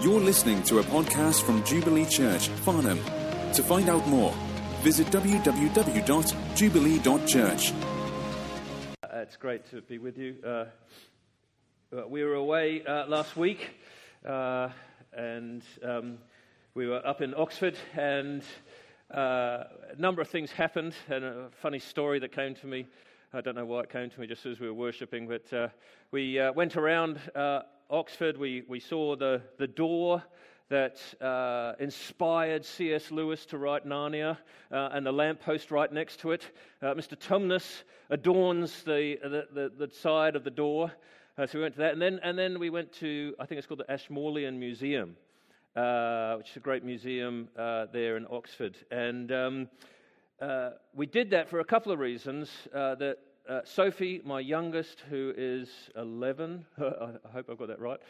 You're listening to a podcast from Jubilee Church, Farnham. To find out more, visit www.jubilee.church. It's great to be with you. We were away last week, and we were up in Oxford, and a number of things happened, and a funny story that came to me. I don't know why it came to me just as we were worshipping, but we went around Oxford. We saw the door that inspired C.S. Lewis to write Narnia, and the lamppost right next to it. Mr. Tumnus adorns the side of the door, so we went to that, and then we went to, I think it's called the Ashmolean Museum, which is a great museum there in Oxford, and we did that for a couple of reasons. That Sophie, my youngest, who is 11, I hope I've got that right.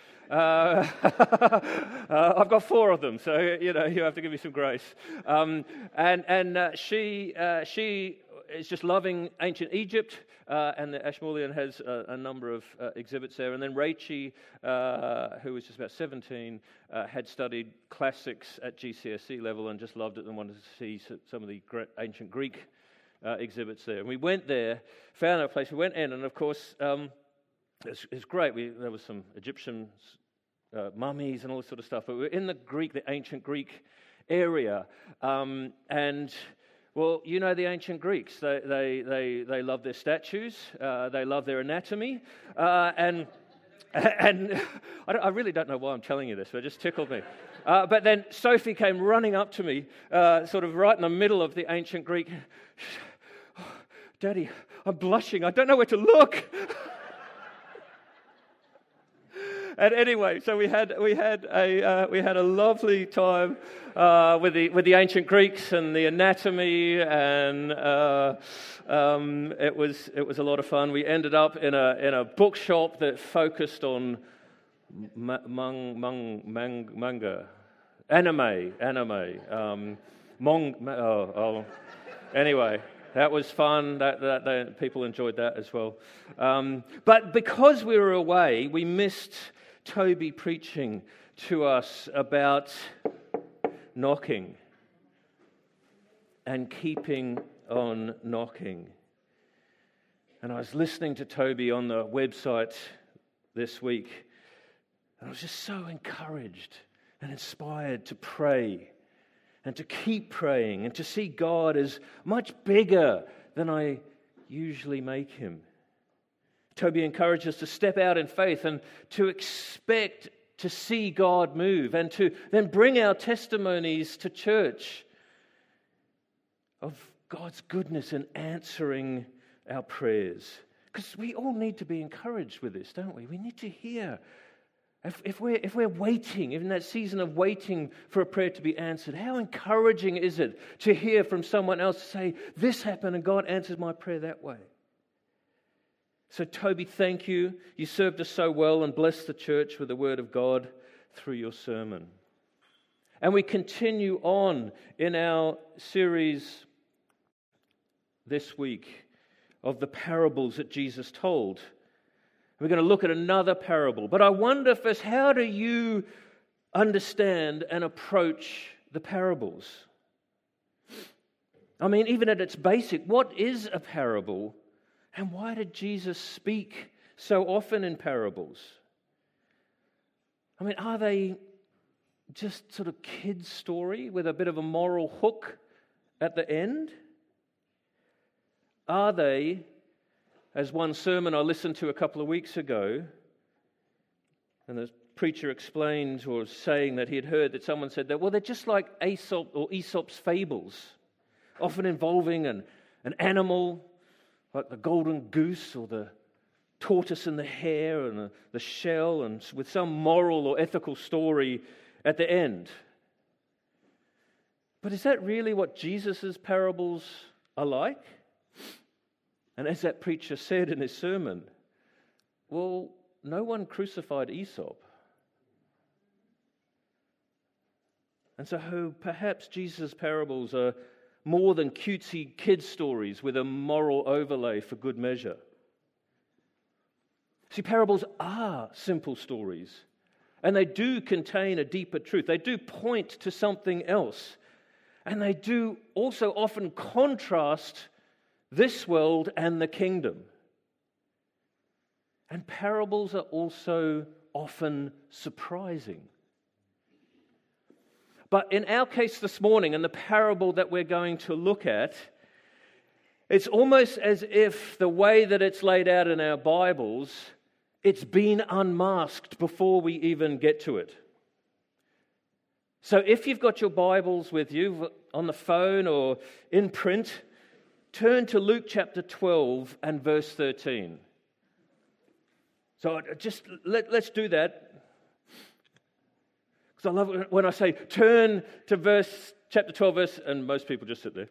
I've got 4 of them, so you have to give me some grace. And she is just loving ancient Egypt, and the Ashmolean has a number of exhibits there. And then Rachie, who was just about 17, had studied classics at GCSE level and just loved it and wanted to see some of the ancient Greek exhibits there. And we went there, found our place, we went in, and of course, it's great. There was some Egyptian mummies and all this sort of stuff, but we were in the ancient Greek area, and well, you know the ancient Greeks. They love their statues, they love their anatomy, and I really don't know why I'm telling you this, but it just tickled me. But then Sophie came running up to me, sort of right in the middle of the ancient Greek. Oh, Daddy, I'm blushing. I don't know where to look. And anyway, so we had a lovely time with the ancient Greeks and the anatomy, and it was a lot of fun. We ended up in a bookshop that focused on manga, anime. Anyway, that was fun. That people enjoyed that as well. But because we were away, we missed Toby preaching to us about knocking and keeping on knocking. And I was listening to Toby on the website this week, and I was just so encouraged and inspired to pray and to keep praying and to see God as much bigger than I usually make him. Toby encouraged us to step out in faith and to expect to see God move and to then bring our testimonies to church of God's goodness in answering our prayers. Because we all need to be encouraged with this, don't we? We need to hear. If we're waiting, in that season of waiting for a prayer to be answered, how encouraging is it to hear from someone else say, this happened and God answered my prayer that way? So Toby, thank you. You served us so well and blessed the church with the word of God through your sermon. And we continue on in our series this week of the parables that Jesus told. We're going to look at another parable. But I wonder first, how do you understand and approach the parables? I mean, even at its basic, what is a parable? And why did Jesus speak so often in parables? I mean, are they just sort of kids' story with a bit of a moral hook at the end? Are they, as one sermon I listened to a couple of weeks ago, and the preacher explained or was saying that he had heard that someone said that, well, they're just like Aesop or Aesop's fables, often involving an animal, like the golden goose or the tortoise and the hare and the shell, and with some moral or ethical story at the end. But is that really what Jesus' parables are like? And as that preacher said in his sermon, well, no one crucified Aesop. And so perhaps Jesus' parables are more than cutesy kid stories with a moral overlay for good measure. See, parables are simple stories And they do contain a deeper truth. They do point to something else. And they do also often contrast this world and the kingdom. And parables are also often surprising. But in our case this morning, and the parable that we're going to look at, it's almost as if the way that it's laid out in our Bibles, it's been unmasked before we even get to it. So if you've got your Bibles with you on the phone or in print, turn to Luke chapter 12 and verse 13. So just let's do that. Because I love it when I say turn to chapter 12 verse, and most people just sit there.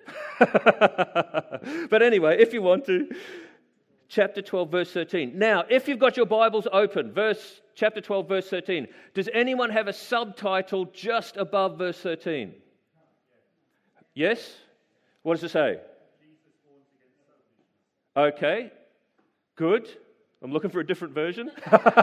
But anyway, if you want to, chapter 12 verse 13. Now, if you've got your Bibles open, chapter 12 verse 13, does anyone have a subtitle just above verse 13? Yes? What does it say? Okay, good. I'm looking for a different version.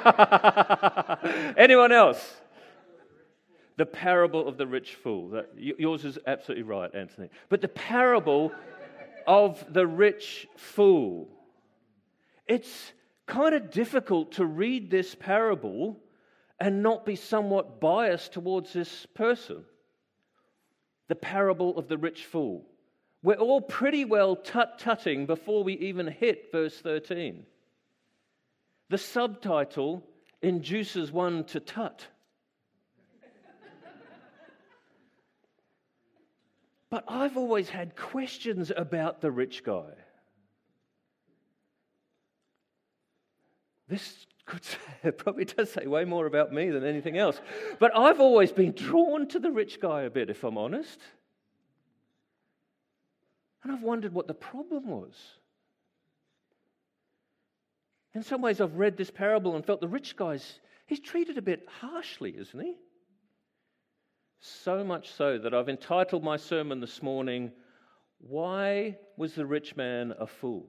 Anyone else? The parable of the rich fool. Yours is absolutely right, Anthony. But the parable of the rich fool. It's kind of difficult to read this parable and not be somewhat biased towards this person. The parable of the rich fool. We're all pretty well tut-tutting before we even hit verse 13. The subtitle induces one to tut. But I've always had questions about the rich guy. This probably does say way more about me than anything else. But I've always been drawn to the rich guy a bit, if I'm honest. And I've wondered what the problem was. In some ways, I've read this parable and felt the rich guy's, he's treated a bit harshly, isn't he? So much so that I've entitled my sermon this morning, Why Was the Rich Man a Fool?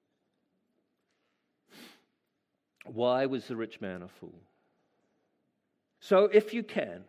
Why was the rich man a fool? So if you can,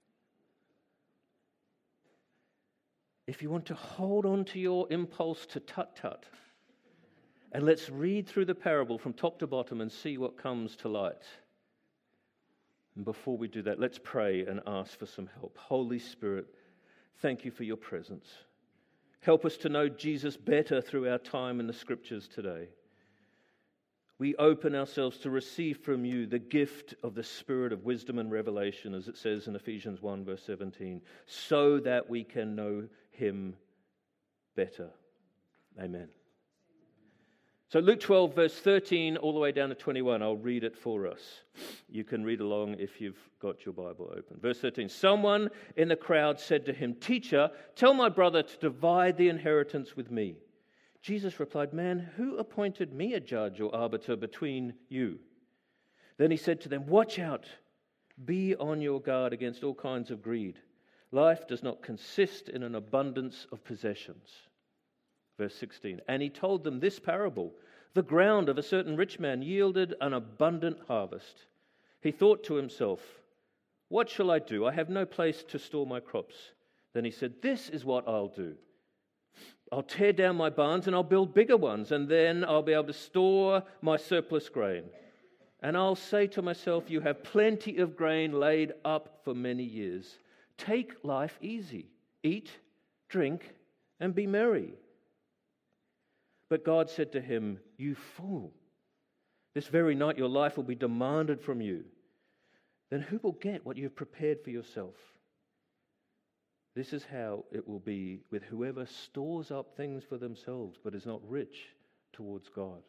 if you want to hold on to your impulse to tut-tut, and let's read through the parable from top to bottom and see what comes to light. And before we do that, let's pray and ask for some help. Holy Spirit, thank you for your presence. Help us to know Jesus better through our time in the Scriptures today. We open ourselves to receive from you the gift of the Spirit of wisdom and revelation, as it says in Ephesians 1 verse 17, so that we can know him better. Amen. So Luke 12 verse 13 all the way down to 21, I'll read it for us. You can read along if you've got your Bible open. Verse 13, someone in the crowd said to him, Teacher, tell my brother to divide the inheritance with me. Jesus replied, Man, who appointed me a judge or arbiter between you? Then he said to them, Watch out, be on your guard against all kinds of greed. Life does not consist in an abundance of possessions. Verse 16, and he told them this parable. The ground of a certain rich man yielded an abundant harvest. He thought to himself, What shall I do? I have no place to store my crops. Then he said, This is what I'll do. I'll tear down my barns and I'll build bigger ones, and then I'll be able to store my surplus grain. And I'll say to myself, You have plenty of grain laid up for many years. Take life easy. Eat, drink, and be merry. But God said to him, You fool, this very night your life will be demanded from you. Then who will get what you have prepared for yourself? This is how it will be with whoever stores up things for themselves but is not rich towards God.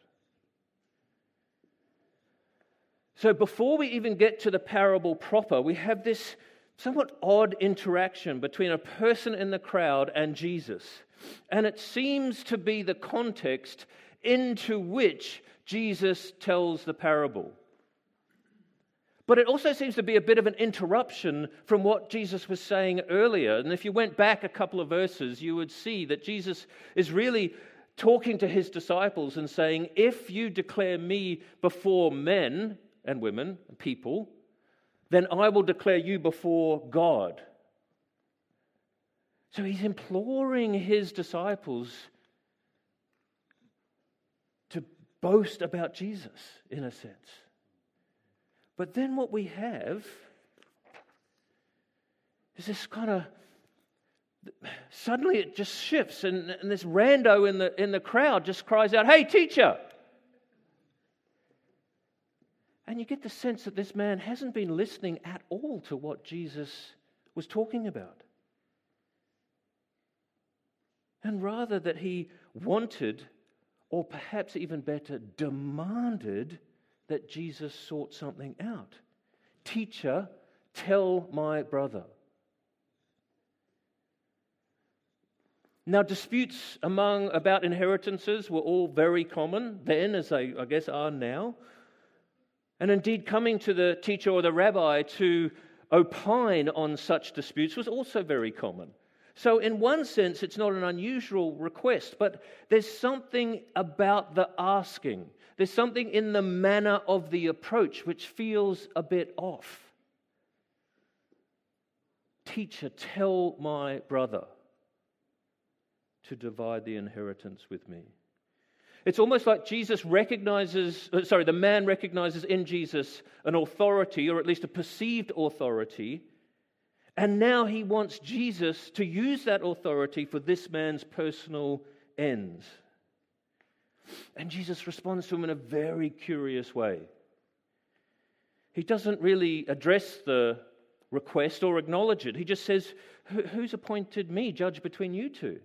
So before we even get to the parable proper, we have this somewhat odd interaction between a person in the crowd and Jesus. And it seems to be the context into which Jesus tells the parable. But it also seems to be a bit of an interruption from what Jesus was saying earlier. And if you went back a couple of verses, you would see that Jesus is really talking to his disciples and saying, if you declare me before men and women and people, then I will declare you before God. So he's imploring his disciples to boast about Jesus, in a sense. But then what we have is this kind of, suddenly it just shifts, and this rando in the crowd just cries out, "Hey, teacher!" And you get the sense that this man hasn't been listening at all to what Jesus was talking about. And rather that he wanted, or perhaps even better, demanded that Jesus sort something out. "Teacher, tell my brother." Now, disputes about inheritances were all very common then, as they, I guess, are now. And indeed, coming to the teacher or the rabbi to opine on such disputes was also very common. So in one sense, it's not an unusual request, but there's something about the asking. There's something in the manner of the approach which feels a bit off. "Teacher, tell my brother to divide the inheritance with me." It's almost like the man recognizes in Jesus an authority, or at least a perceived authority, and now he wants Jesus to use that authority for this man's personal ends. And Jesus responds to him in a very curious way. He doesn't really address the request or acknowledge it. He just says, "Who's appointed me judge between you two?"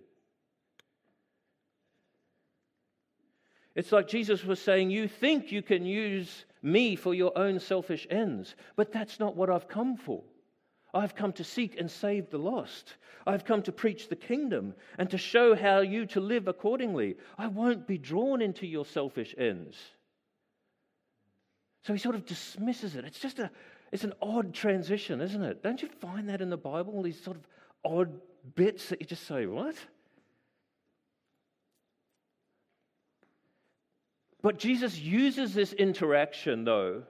It's like Jesus was saying, "You think you can use me for your own selfish ends, but that's not what I've come for. I've come to seek and save the lost. I've come to preach the kingdom and to show how you to live accordingly. I won't be drawn into your selfish ends." So he sort of dismisses it. It's an odd transition, isn't it? Don't you find that in the Bible, these sort of odd bits that you just say, "What?" But Jesus uses this interaction, though,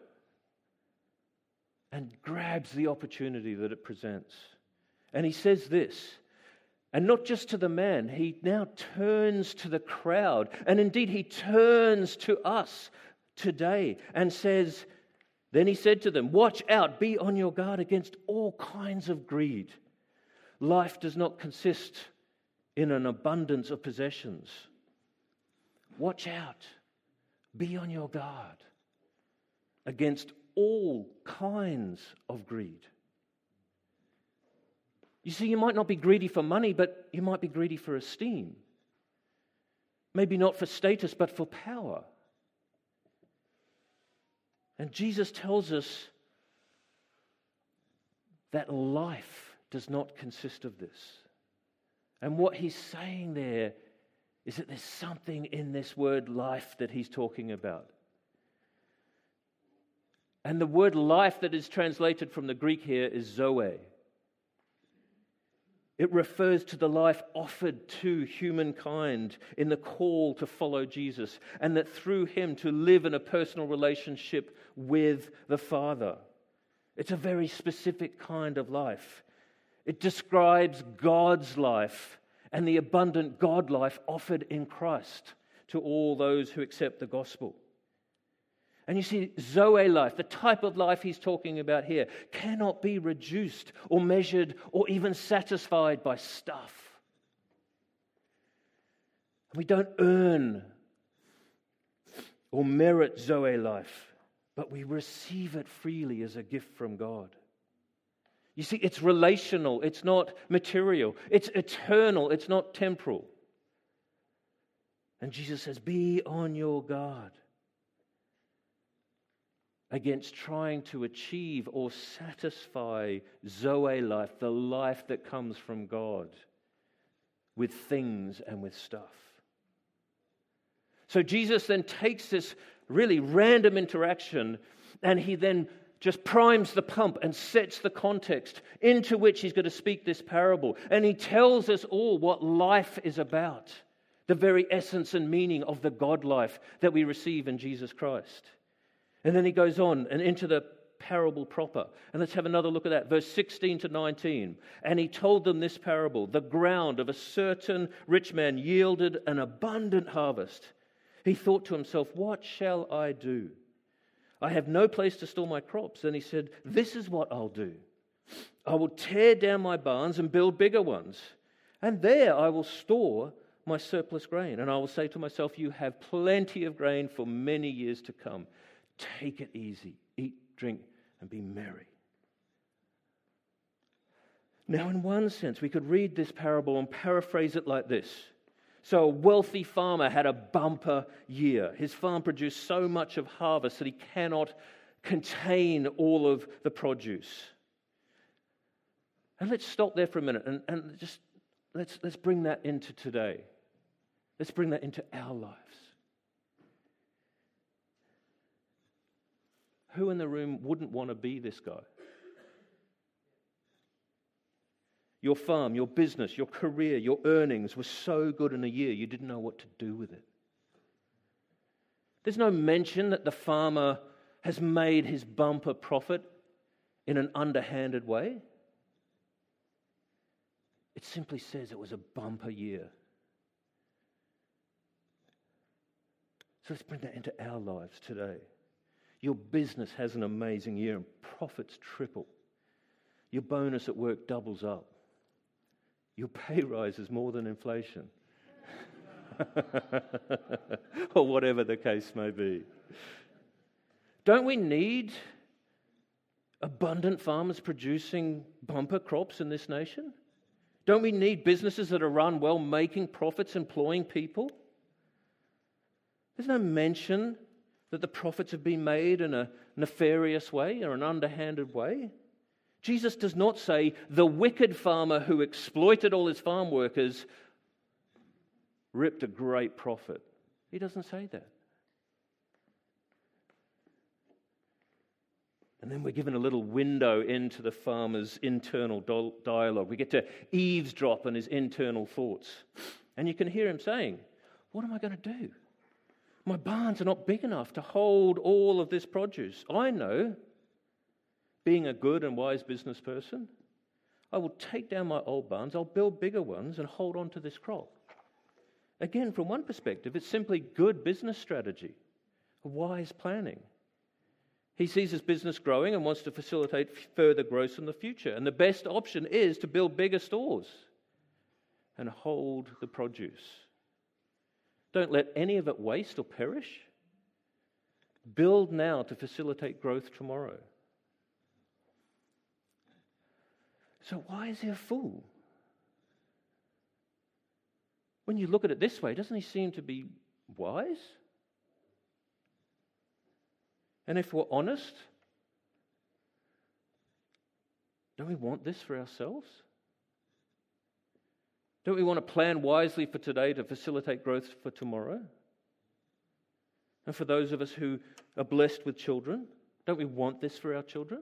and grabs the opportunity that it presents. And he says this, and not just to the man, he now turns to the crowd, and indeed he turns to us today and says, "Then he said to them, 'Watch out, be on your guard against all kinds of greed. Life does not consist in an abundance of possessions. Watch out. Be on your guard against all kinds of greed.'" You see, you might not be greedy for money, but you might be greedy for esteem. Maybe not for status, but for power. And Jesus tells us that life does not consist of this. And what he's saying there is that there's something in this word life that he's talking about. And the word life that is translated from the Greek here is zoe. It refers to the life offered to humankind in the call to follow Jesus, and that through him to live in a personal relationship with the Father. It's a very specific kind of life. It describes God's life and the abundant God life offered in Christ to all those who accept the gospel. And you see, Zoe life, the type of life he's talking about here, cannot be reduced or measured or even satisfied by stuff. We don't earn or merit Zoe life, but we receive it freely as a gift from God. You see, it's relational, it's not material, it's eternal, it's not temporal. And Jesus says, be on your guard against trying to achieve or satisfy Zoe life, the life that comes from God, with things and with stuff. So Jesus then takes this really random interaction and he then just primes the pump and sets the context into which he's going to speak this parable. And he tells us all what life is about, the very essence and meaning of the God life that we receive in Jesus Christ. And then he goes on and into the parable proper. And let's have another look at that. Verse 16 to 19. And he told them this parable. The ground of a certain rich man yielded an abundant harvest. He thought to himself, what shall I do? I have no place to store my crops. Then he said, this is what I'll do. I will tear down my barns and build bigger ones. And there I will store my surplus grain. And I will say to myself, you have plenty of grain for many years to come. Take it easy, eat, drink, and be merry. Now, in one sense, we could read this parable and paraphrase it like this. So a wealthy farmer had a bumper year. His farm produced so much of harvest that he cannot contain all of the produce. And let's stop there for a minute and just let's bring that into today. Let's bring that into our lives. Who in the room wouldn't want to be this guy? Your farm, your business, your career, your earnings were so good in a year you didn't know what to do with it. There's no mention that the farmer has made his bumper profit in an underhanded way. It simply says it was a bumper year. So let's bring that into our lives today. Your business has an amazing year and profits triple. Your bonus at work doubles up. Your pay rise is more than inflation. Or whatever the case may be. Don't we need abundant farmers producing bumper crops in this nation? Don't we need businesses that are run well, making profits, employing people? There's no mention that the profits have been made in a nefarious way or an underhanded way. Jesus does not say the wicked farmer who exploited all his farm workers ripped a great profit. He doesn't say that. And then we're given a little window into the farmer's internal dialogue. We get to eavesdrop on his internal thoughts. And you can hear him saying, what am I going to do? My barns are not big enough to hold all of this produce. I know, being a good and wise business person, I will take down my old barns, I'll build bigger ones and hold on to this crop. Again, from one perspective, it's simply good business strategy, wise planning. He sees his business growing and wants to facilitate further growth in the future. And the best option is to build bigger stores and hold the produce. Don't let any of it waste or perish. Build now to facilitate growth tomorrow. So why is he a fool? When you look at it this way, doesn't he seem to be wise? And if we're honest, don't we want this for ourselves? Don't we want to plan wisely for today to facilitate growth for tomorrow? And for those of us who are blessed with children, don't we want this for our children?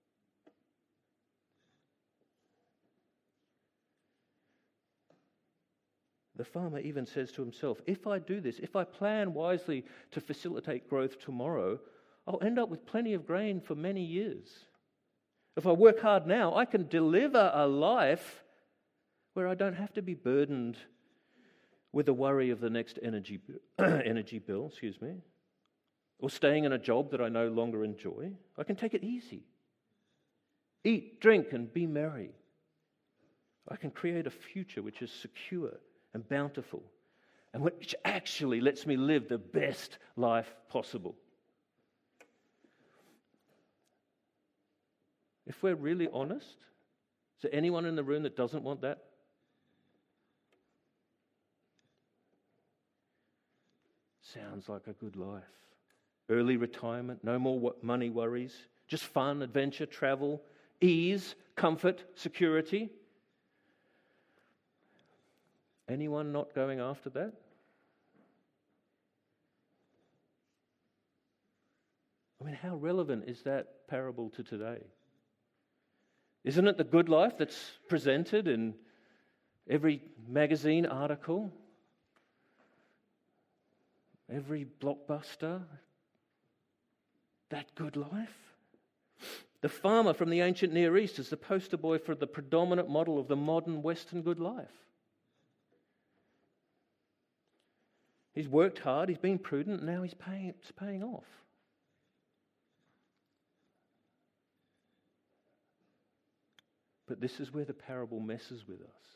The farmer even says to himself, if I do this, if I plan wisely to facilitate growth tomorrow, I'll end up with plenty of grain for many years. If I work hard now, I can deliver a life where I don't have to be burdened with the worry of the next energy bill, or staying in a job that I no longer enjoy. I can take it easy. Eat, drink, and be merry. I can create a future which is secure and bountiful, and which actually lets me live the best life possible. If we're really honest, is there anyone in the room that doesn't want that? Sounds like a good life. Early retirement, no more money worries, just fun, adventure, travel, ease, comfort, security. Anyone not going after that? I mean, how relevant is that parable to today? Isn't it the good life that's presented in every magazine article? Every blockbuster? That good life? The farmer from the ancient Near East is the poster boy for the predominant model of the modern Western good life. He's worked hard, he's been prudent, and now it's paying off. But this is where the parable messes with us.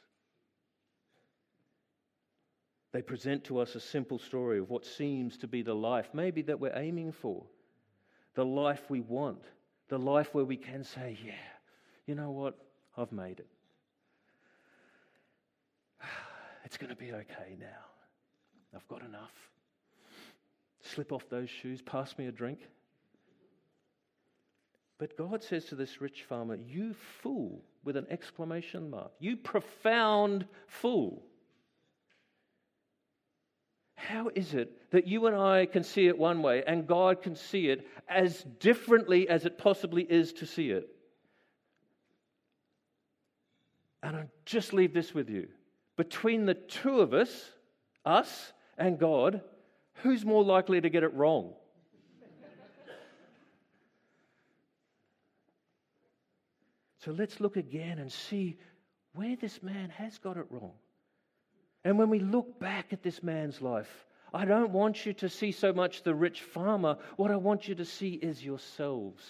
They present to us a simple story of what seems to be the life, maybe that we're aiming for, the life we want, the life where we can say, yeah, you know what, I've made it. It's going to be okay now. I've got enough. Slip off those shoes, pass me a drink. But God says to this rich farmer, you fool, with an exclamation mark, you profound fool. How is it that you and I can see it one way and God can see it as differently as it possibly is to see it? And I'll just leave this with you. Between the two of us and God, who's more likely to get it wrong? So let's look again and see where this man has got it wrong. And when we look back at this man's life, I don't want you to see so much the rich farmer. What I want you to see is yourselves.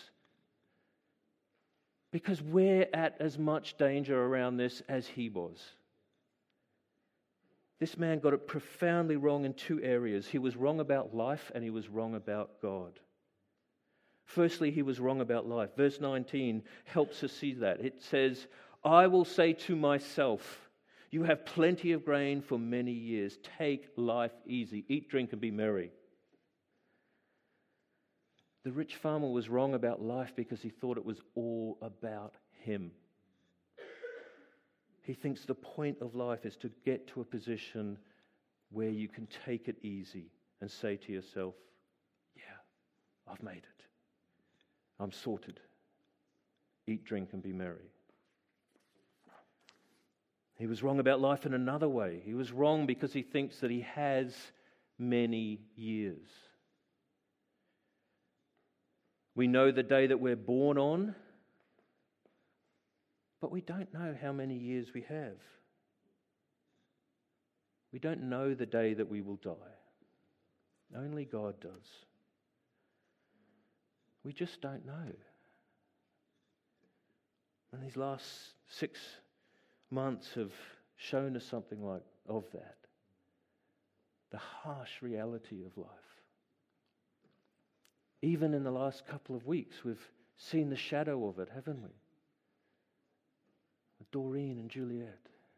Because we're at as much danger around this as he was. This man got it profoundly wrong in two areas. He was wrong about life and he was wrong about God. Firstly, he was wrong about life. Verse 19 helps us see that. It says, I will say to myself, you have plenty of grain for many years. Take life easy. Eat, drink, and be merry. The rich farmer was wrong about life because he thought it was all about him. He thinks the point of life is to get to a position where you can take it easy and say to yourself, yeah, I've made it. I'm sorted. Eat, drink, and be merry. He was wrong about life in another way. He was wrong because he thinks that he has many years. We know the day that we're born on, but we don't know how many years we have. We don't know the day that we will die. Only God does. We just don't know. And these last 6 months have shown us something of that. The harsh reality of life. Even in the last couple of weeks, we've seen the shadow of it, haven't we? With Doreen and Juliet.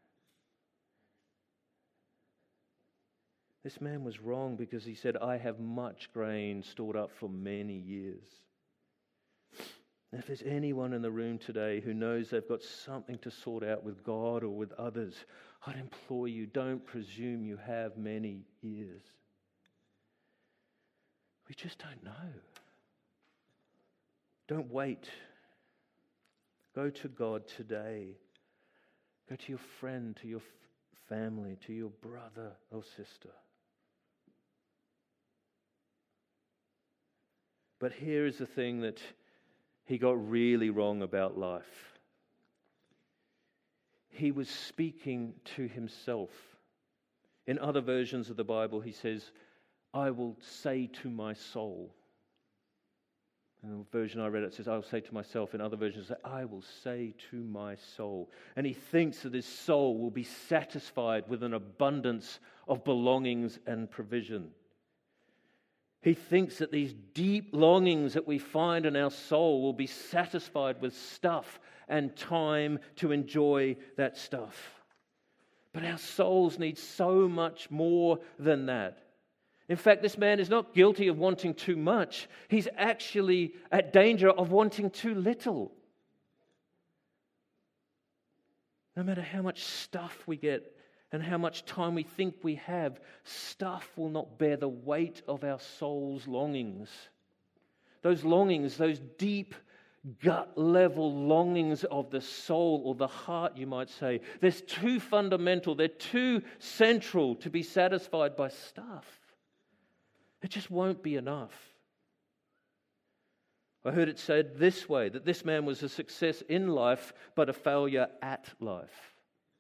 This man was wrong because he said, I have much grain stored up for many years. And if there's anyone in the room today who knows they've got something to sort out with God or with others, I'd implore you, don't presume you have many years. We just don't know. Don't wait. Go to God today. Go to your friend, to your family, to your brother or sister. But here is the thing that he got really wrong about life. He was speaking to himself. In other versions of the Bible, he says, I will say to my soul. In the version I read, it says, I will say to myself. In other versions, it says, I will say to my soul. And he thinks that his soul will be satisfied with an abundance of belongings and provision. He thinks that these deep longings that we find in our soul will be satisfied with stuff and time to enjoy that stuff. But our souls need so much more than that. In fact, this man is not guilty of wanting too much. He's actually at danger of wanting too little. No matter how much stuff we get and how much time we think we have, stuff will not bear the weight of our soul's longings. Those longings, those deep gut-level longings of the soul or the heart, you might say, they're too fundamental, they're too central to be satisfied by stuff. It just won't be enough. I heard it said this way, that this man was a success in life, but a failure at life.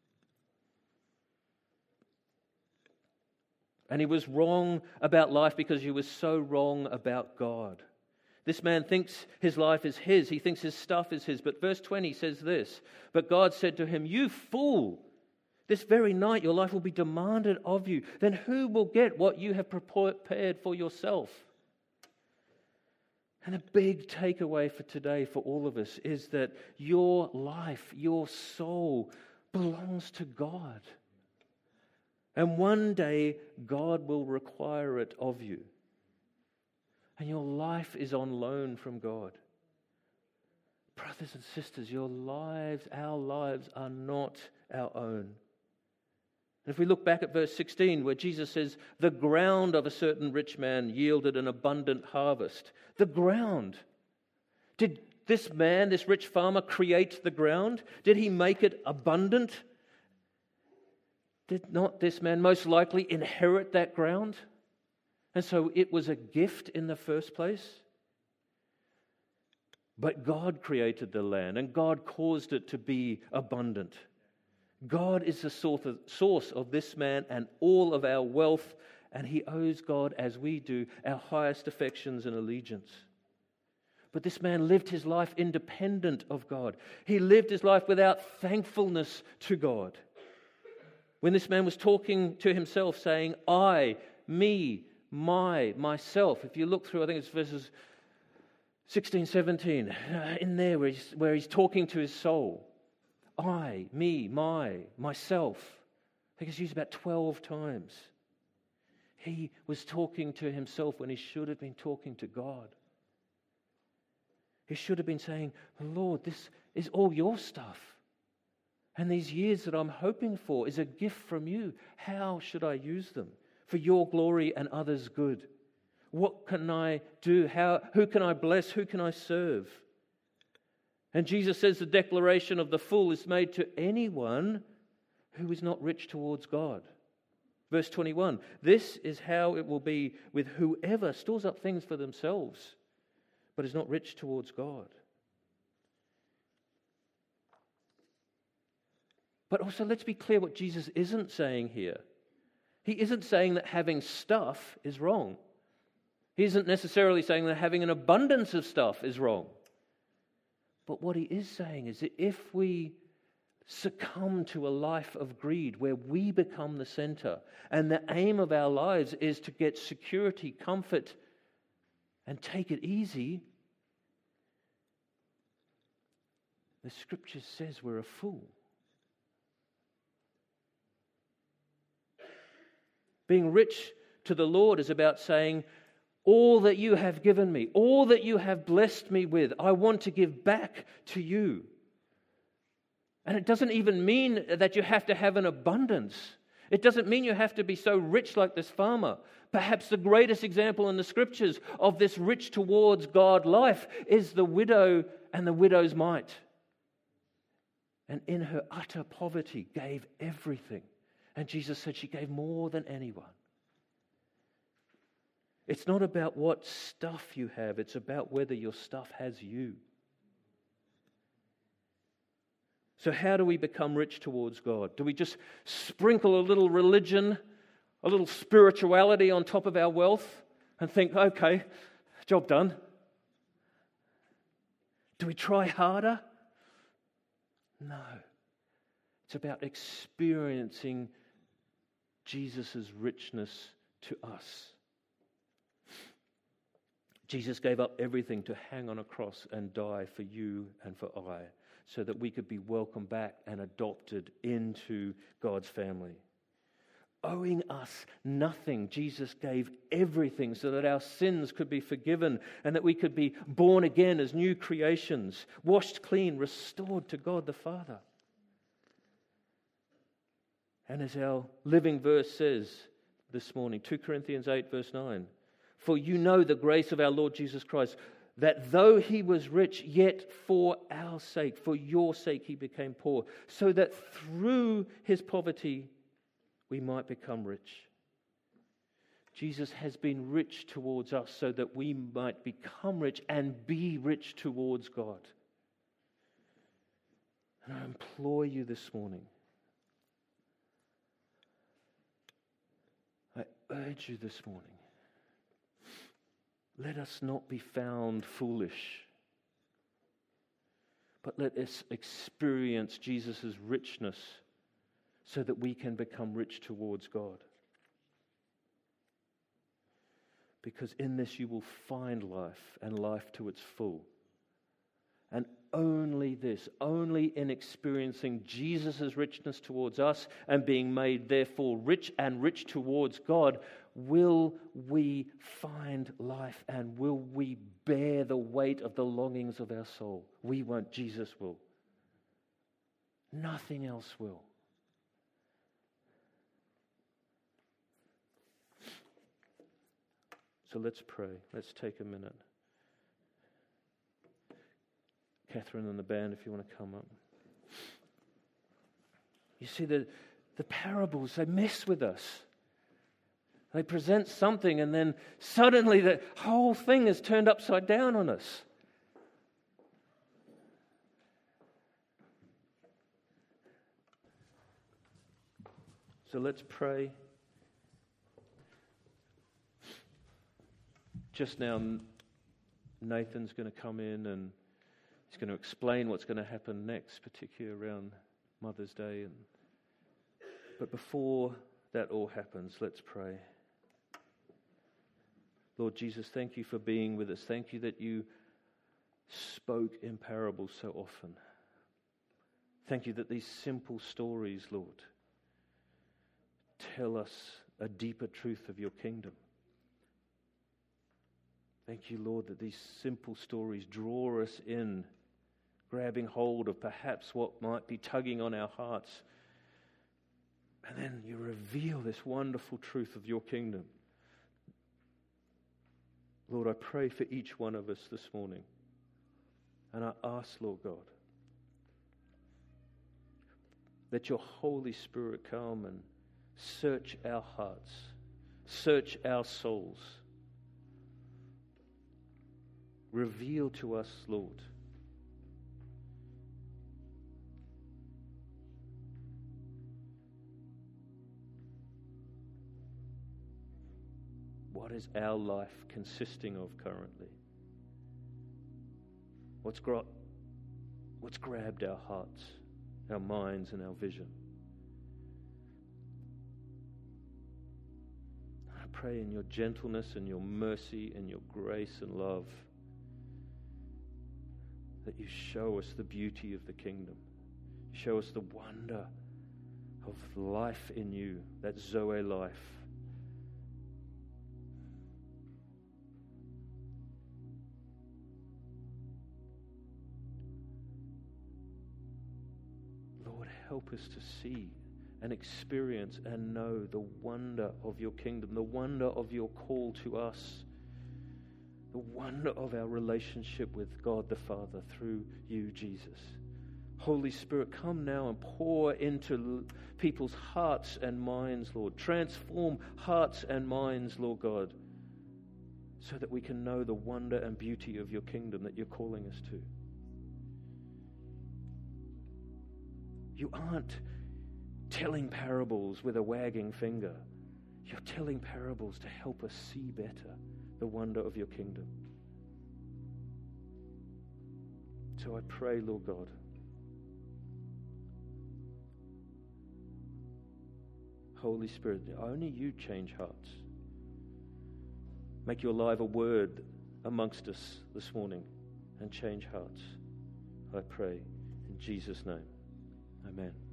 And he was wrong about life because he was so wrong about God. This man thinks his life is his. He thinks his stuff is his. But verse 20 says this, "But God said to him, 'You fool, this very night your life will be demanded of you. Then who will get what you have prepared for yourself?'" And a big takeaway for today for all of us is that your life, your soul, belongs to God. And one day, God will require it of you. And your life is on loan from God. Brothers and sisters, our lives are not our own. And if we look back at verse 16, where Jesus says, "The ground of a certain rich man yielded an abundant harvest." The ground. Did this man, this rich farmer, create the ground? Did he make it abundant? Did not this man most likely inherit that ground? And so it was a gift in the first place? But God created the land and God caused it to be abundant. God is the source of this man and all of our wealth, and he owes God, as we do, our highest affections and allegiance. But this man lived his life independent of God. He lived his life without thankfulness to God. When this man was talking to himself, saying, "I, me, myself," if you look through, I think it's verses 16, 17, in there where he's talking to his soul. I, me, myself. I think it's used about 12 times. He was talking to himself when he should have been talking to God. He should have been saying, "Lord, this is all your stuff. And these years that I'm hoping for is a gift from you. How should I use them for your glory and others' good? What can I do? Who can I bless? Who can I serve?" And Jesus says the declaration of the fool is made to anyone who is not rich towards God. Verse 21, "This is how it will be with whoever stores up things for themselves, but is not rich towards God." But also, let's be clear what Jesus isn't saying here. He isn't saying that having stuff is wrong. He isn't necessarily saying that having an abundance of stuff is wrong. But what he is saying is that if we succumb to a life of greed where we become the center and the aim of our lives is to get security, comfort, and take it easy, the scripture says we're a fool. Being rich to the Lord is about saying, "All that you have given me, all that you have blessed me with, I want to give back to you." And it doesn't even mean that you have to have an abundance. It doesn't mean you have to be so rich like this farmer. Perhaps the greatest example in the scriptures of this rich towards God life is the widow and the widow's mite. And in her utter poverty gave everything. And Jesus said she gave more than anyone. It's not about what stuff you have, it's about whether your stuff has you. So how do we become rich towards God? Do we just sprinkle a little religion, a little spirituality on top of our wealth and think, "Okay, job done"? Do we try harder? No. It's about experiencing Jesus' richness to us. Jesus gave up everything to hang on a cross and die for you and for I, so that we could be welcomed back and adopted into God's family. Owing us nothing, Jesus gave everything so that our sins could be forgiven and that we could be born again as new creations, washed clean, restored to God the Father. And as our living verse says this morning, 2 Corinthians 8 verse 9, "For you know the grace of our Lord Jesus Christ, that though he was rich, yet for our sake, for your sake he became poor, so that through his poverty we might become rich." Jesus has been rich towards us so that we might become rich and be rich towards God. And I implore you this morning, I urge you this morning, let us not be found foolish, but let us experience Jesus' richness so that we can become rich towards God. Because in this you will find life, and life to its full. And only in experiencing Jesus' richness towards us and being made therefore rich and rich towards God, will we find life and will we bear the weight of the longings of our soul. We won't, Jesus will. Nothing else will. So let's pray. Let's take a minute. Catherine and the band, if you want to come up. You see, the parables, they mess with us. They present something and then suddenly the whole thing is turned upside down on us. So let's pray. Just now, Nathan's going to come in and he's going to explain what's going to happen next, particularly around Mother's Day. But before that all happens, let's pray. Lord Jesus, thank you for being with us. Thank you that you spoke in parables so often. Thank you that these simple stories, Lord, tell us a deeper truth of your kingdom. Thank you, Lord, that these simple stories draw us in, grabbing hold of perhaps what might be tugging on our hearts. And then you reveal this wonderful truth of your kingdom. Lord, I pray for each one of us this morning. And I ask, Lord God, that your Holy Spirit come and search our hearts, search our souls. Reveal to us, Lord, what is our life consisting of currently? What's grabbed our hearts, our minds, and our vision? I pray in your gentleness and your mercy and your grace and love that you show us the beauty of the kingdom. Show us the wonder of life in you, that Zoe life. Lord, help us to see and experience and know the wonder of your kingdom, the wonder of your call to us, the wonder of our relationship with God the Father through you, Jesus. Holy Spirit, come now and pour into people's hearts and minds, Lord. Transform hearts and minds, Lord God, so that we can know the wonder and beauty of your kingdom that you're calling us to. You aren't telling parables with a wagging finger. You're telling parables to help us see better the wonder of your kingdom. So I pray, Lord God, Holy Spirit, only you change hearts. Make your live a word amongst us this morning and change hearts. I pray in Jesus' name. Amen.